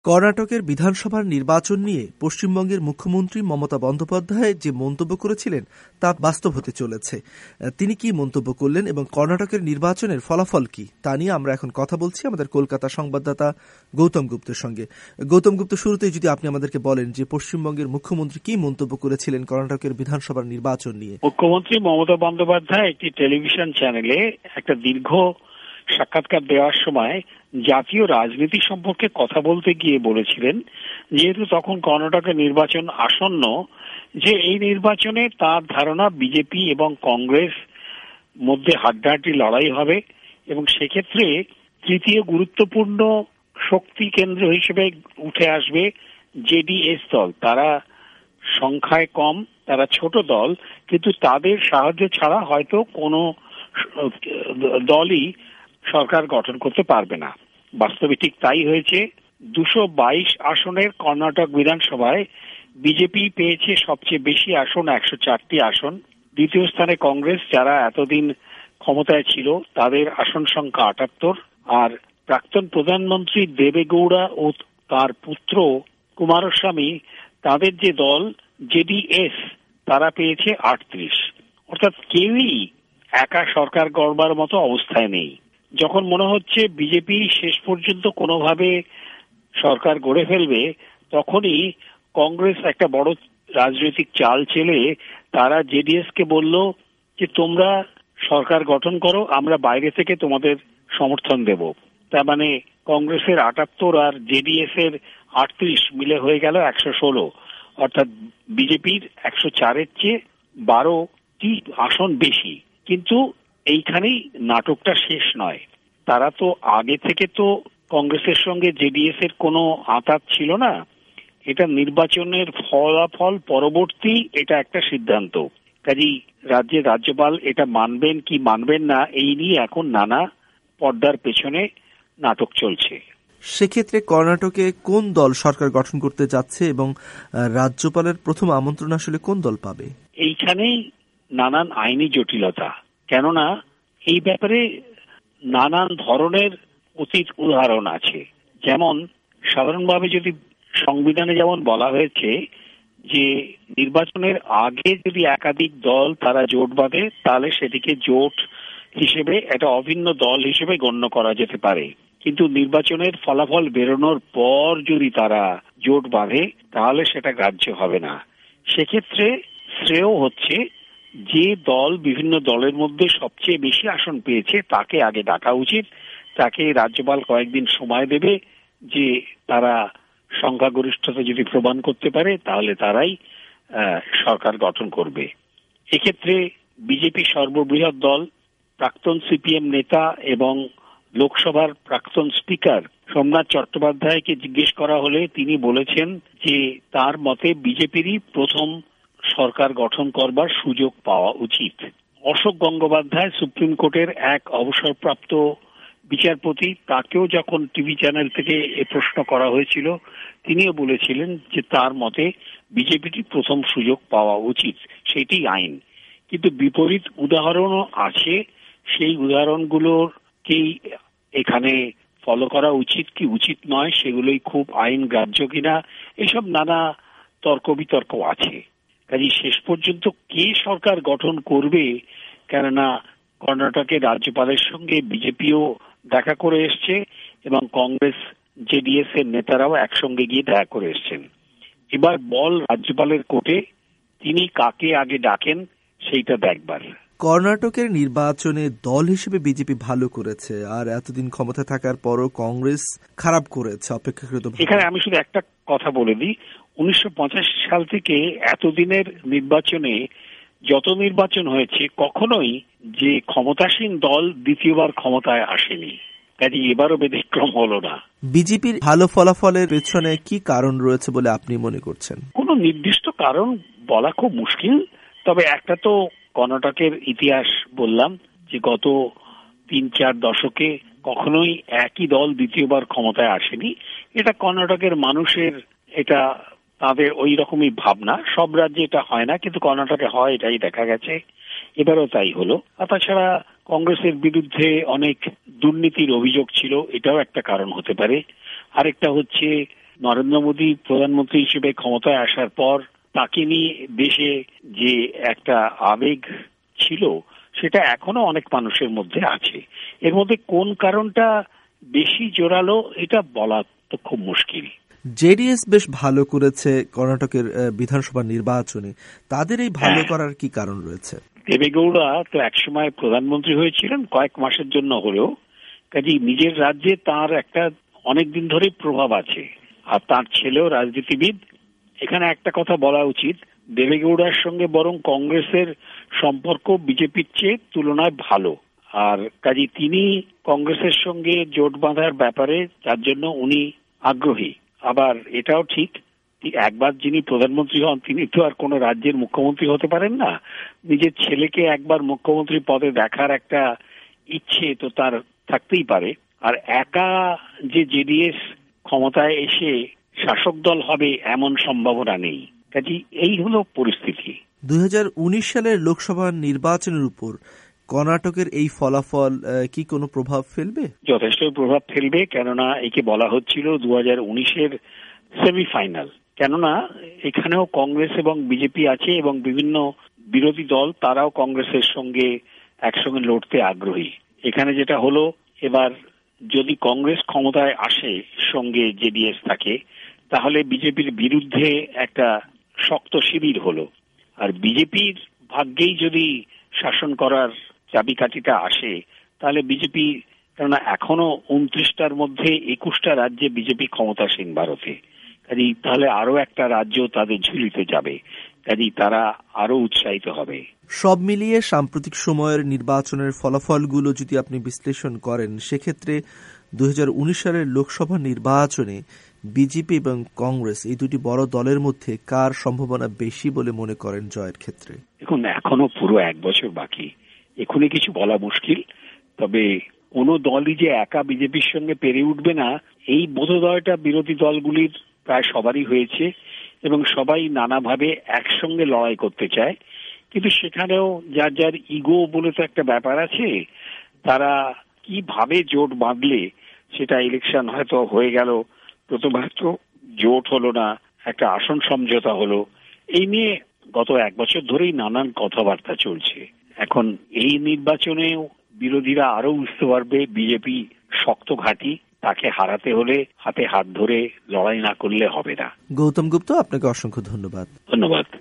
কর্ণাটকের বিধানসভার নির্বাচন নিয়ে পশ্চিমবঙ্গের মুখ্যমন্ত্রী মমতা বন্দ্যোপাধ্যায় যে মন্তব্য করেছিলেন তা বাস্তব হতে চলেছে। তিনি কি মন্তব্য করলেন এবং কর্ণাটকের নির্বাচনের ফলাফল কি তা নিয়ে আমরা এখন কথা বলছি আমাদের কলকাতা সংবাদদাতা গৌতম গুপ্তের সঙ্গে। গৌতম গুপ্ত, শুরুতেই যদি আপনি আমাদেরকে বলেন যে পশ্চিমবঙ্গের মুখ্যমন্ত্রী কি মন্তব্য করেছিলেন কর্ণাটকের বিধানসভার নির্বাচন নিয়ে। মুখ্যমন্ত্রী মমতা বন্দ্যোপাধ্যায় একটি টেলিভিশন চ্যানেলে একটা দীর্ঘ সাক্ষাৎকার দেওয়ার সময় জাতীয় রাজনীতি সম্পর্কে কথা বলতে গিয়ে বলেছিলেন, যেহেতু তখন কর্ণাটকের নির্বাচন আসন্ন, যে এই নির্বাচনে তার ধারণা বিজেপি এবং কংগ্রেস মধ্যে হাড্ডাহাড্ডি লড়াই হবে এবং সেক্ষেত্রে তৃতীয় গুরুত্বপূর্ণ শক্তি কেন্দ্র হিসেবে উঠে আসবে জেডিএস দল। তারা সংখ্যায় কম, তারা ছোট দল, কিন্তু তাদের সাহায্য ছাড়া হয়তো কোনো দলই সরকার গঠন করতে পারবে না। বাস্তবে ঠিক তাই হয়েছে। 222 আসনের কর্ণাটক বিধানসভায় বিজেপি পেয়েছে সবচেয়ে বেশি আসন, 104টি আসন। দ্বিতীয় স্থানে কংগ্রেস, যারা এতদিন ক্ষমতায় ছিল, তাদের আসন সংখ্যা 78। আর প্রাক্তন প্রধানমন্ত্রী দেবেগৌড়া ও তার পুত্র কুমারস্বামী, তাদের যে দল জেডিএস, তারা পেয়েছে 38। অর্থাৎ কেউই একা সরকার গড়বার মতো অবস্থায় নেই। যখন মনে হচ্ছে বিজেপি শেষ পর্যন্ত কোনোভাবে সরকার গড়ে ফেলবে, তখনই কংগ্রেস একটা বড় রাজনৈতিক চাল চেলে তারা জেডিএস কে বলল যে তোমরা সরকার গঠন করো, আমরা বাইরে থেকে তোমাদের সমর্থন দেব। তার মানে কংগ্রেসের 78 আর জেডিএস এর 38 মিলে হয়ে গেল 116। অর্থাৎ বিজেপির 104-এর চেয়ে 12টি আসন বেশি। কিন্তু এইখানেই নাটকটা শেষ নয়। তারা তো আগে থেকে তো কংগ্রেসের সঙ্গে জেডিএস এর কোনো আঁতাত ছিল না। এটা নির্বাচনের ফলাফল পরবর্তী এটা একটা সিদ্ধান্ত। কাজেই রাজ্যের রাজ্যপাল এটা মানবেন কি মানবেন না, এই নিয়ে এখন নানা পর্দার পেছনে নাটক চলছে। সেক্ষেত্রে কর্ণাটকে কোন দল সরকার গঠন করতে যাচ্ছে এবং রাজ্যপালের প্রথম আমন্ত্রণ আসলে কোন দল পাবে? এইখানেই নানান আইনি জটিলতা। কেননা এই ব্যাপারে নানান ধরনের অতীত উদাহরণ আছে। যেমন সাধারণভাবে যদি সংবিধানে যেমন বলা হয়েছে যে নির্বাচনের আগে যদি একাধিক দল তারা জোট বাঁধে, তাহলে সেটিকে জোট হিসেবে একটা অভিন্ন দল হিসেবে গণ্য করা যেতে পারে। কিন্তু নির্বাচনের ফলাফল বেরোনোর পর যদি তারা জোট বাঁধে, তাহলে সেটা গ্রাহ্য হবে না। সেক্ষেত্রে শ্রেয় হচ্ছে যে দল বিভিন্ন দলের মধ্যে সবচেয়ে বেশি আসন পেয়েছে তাকে আগে ডাকা উচিত। তাকে রাজ্যপাল কয়েকদিন সময় দেবে, যে তারা সংখ্যাগরিষ্ঠতা যদি প্রমাণ করতে পারে তাহলে তারাই সরকার গঠন করবে। এক্ষেত্রে বিজেপি সর্ববৃহৎ দল, প্রাক্তন সিপিএম নেতা এবং লোকসভার প্রাক্তন স্পিকার সোমনাথ চট্টোপাধ্যায়কে জিজ্ঞেস করা হলে তিনি বলেছেন যে তার মতে বিজেপিরই প্রথম সরকার গঠন করবার সুযোগ পাওয়া উচিত। অশোক গঙ্গোপাধ্যায়, সুপ্রিম কোর্টের এক অবসরপ্রাপ্ত বিচারপতি, তাকেও যখন টিভি চ্যানেল থেকে এ প্রশ্ন করা হয়েছিল, তিনিও বলেছিলেন যে তার মতে বিজেপিরই প্রথম সুযোগ পাওয়া উচিত, সেটি আইন। কিন্তু বিপরীত উদাহরণও আছে। সেই উদাহরণগুলোকেই এখানে ফলো করা উচিত কি উচিত নয়, সেগুলোই খুব আইন গ্রাহ্য কিনা, এসব নানা তর্ক বিতর্ক আছে। কাজে শেষ পর্যন্ত কে সরকার গঠন করবে, কেননা কর্ণাটকের রাজ্যপালের সঙ্গে বিজেপিও দেখা করে এসছে এবং কংগ্রেস জেডিএস এর নেতারাও একসঙ্গে গিয়ে দেখা করে এসছেন। এবার বল রাজ্যপালের কোর্টে, তিনি কাকে আগে ডাকেন সেইটা দেখবার। কর্ণাটকের নির্বাচনে দল হিসেবে বিজেপি ভালো করেছে, আর এতদিন ক্ষমতা থাকার পরও কংগ্রেস খারাপ করেছে অপেক্ষাকৃত। এখানে আমি শুধু একটা কথা বলে দিই, 1985 সাল থেকে এতদিনের নির্বাচনে যত নির্বাচন হয়েছে কখনোই যে ক্ষমতাসীন দল দ্বিতীয়বার ক্ষমতায় আসেনি। কাজে এবারও ব্যতিক্রম হলো না। বিজেপির ভালো ফলাফলের পেছনে কি কারণ রয়েছে বলে আপনি মনে করছেন? কোনো নির্দিষ্ট কারণ বলা খুব মুশকিল, তবে একটা তো কর্ণাটকের ইতিহাস বললাম যে গত 3-4 দশকে কখনোই একই দল দ্বিতীয়বার ক্ষমতায় আসেনি। এটা কর্ণাটকের মানুষের, এটা তাদের ওই রকমই ভাবনা। সব রাজ্যে এটা হয় না, কিন্তু কর্ণাটকে হয়, এটাই দেখা গেছে। এবারও তাই হলো। আর তাছাড়া কংগ্রেসের বিরুদ্ধে অনেক দুর্নীতির অভিযোগ ছিল, এটাও একটা কারণ হতে পারে। আরেকটা হচ্ছে নরেন্দ্র মোদী প্রধানমন্ত্রী হিসেবে ক্ষমতায় আসার পর তাকে নিয়ে দেশে যে একটা আবেগ ছিল সেটা এখনো অনেক মানুষের মধ্যে আছে। এর মধ্যে কোন কারণটা বেশি জোরালো এটা বলা তো খুব মুশকিল। জেডিএস বেশ ভালো করেছে কর্ণাটকের বিধানসভা নির্বাচনে, তাদের এই ভালো করার কি কারণ রয়েছে? দেবেগৌড়া তো একসময় প্রধানমন্ত্রী হয়েছিলেন কয়েক মাসের জন্য হলেও, কাজেই নিজের রাজ্যে তার একটা অনেকদিন ধরেই প্রভাব আছে, আর তার ছেলেও রাজনীতিবিদ। এখানে একটা কথা বলা উচিত, দেবেগৌড়ার সঙ্গে বরং কংগ্রেসের সম্পর্ক বিজেপির চেয়ে তুলনায় ভালো, আর কাজেই তিনি কংগ্রেসের সঙ্গে জোট বাঁধার ব্যাপারে তার জন্য উনি আগ্রহী। আবার এটাও ঠিক, একবার যিনি প্রধানমন্ত্রী হন তিনি তো আর কোনো রাজ্যের মুখ্যমন্ত্রী হতে পারেন না। নিজের ছেলেকে একবার মুখ্যমন্ত্রী পদে দেখার একটা ইচ্ছে তো তার থাকতেই পারে। আর একা যে জেডিএস ক্ষমতায় এসে শাসক দল হবে এমন সম্ভাবনা নেই। কাজে এই হলো পরিস্থিতি। 2019 সালের লোকসভা নির্বাচনের উপর কর্ণাটকের এই ফলাফল কি কোনো প্রভাব ফেলবে? যথেষ্ট প্রভাব ফেলবে, কেননা একে বলা হচ্ছিল 2019-এর সেমিফাইনাল। কেননা এখানেও কংগ্রেস এবং বিজেপি আছে এবং বিভিন্ন বিরোধী দল তারাও কংগ্রেসের সঙ্গে একসঙ্গে লড়তে আগ্রহী। এখানে যেটা হলো, এবার যদি কংগ্রেস ক্ষমতায় আসে সঙ্গে জেডিএস থাকে, তাহলে বিজেপির বিরুদ্ধে একটা শক্ত শিবির হলো। আর বিজেপির ভাগ্যেই যদি শাসন করার চাবিকাঠিটা আসে, তাহলে বিজেপি, কেননা এখনো 29টার মধ্যে 21টা রাজ্যে বিজেপি ক্ষমতাসীন ভারতে, কাজেই তাহলে আরো একটা রাজ্য তাদের ঝুলিতে যাবে, কাজেই তারা আরো উৎসাহিত হবে। সব মিলিয়ে সাম্প্রতিক সময়ের নির্বাচনের ফলাফলগুলো যদি আপনি বিশ্লেষণ করেন, সেক্ষেত্রে 2019 সালের লোকসভা নির্বাচনে বিজেপি এবং কংগ্রেস এই দুটি বড় দলের মধ্যে কার সম্ভাবনা বেশি বলে মনে করেন জয়ের ক্ষেত্রে? দেখুন, এখনো পুরো 1 বছর বাকি, এখনই কিছু বলা মুশকিল। তবে কোনো দলই যে একা বিজেপির সঙ্গে পেরে উঠবে না, এই বোধোদয়টা বিরোধী দলগুলির প্রায় সবারই হয়েছে এবং সবাই নানাভাবে একসঙ্গে লড়াই করতে চায়। কিন্তু সেখানেও যার যার ইগো বলে তো একটা ব্যাপার আছে, তারা কিভাবে জোট বাঁধলে সেটা ইলেকশন হয়তো হয়ে গেল, প্রথমবার তো জোট হলো না, একটা আসন সমঝোতা হলো, এই নিয়ে গত 1 বছর ধরেই নানান কথাবার্তা চলছে। এখন এই নির্বাচনেও বিরোধীরা আরো বুঝতে পারবে বিজেপি শক্ত ঘাঁটি, তাকে হারাতে হলে হাতে হাত ধরে লড়াই না করলে হবে না। গৌতম গুপ্ত, আপনাকে অসংখ্য ধন্যবাদ। ধন্যবাদ।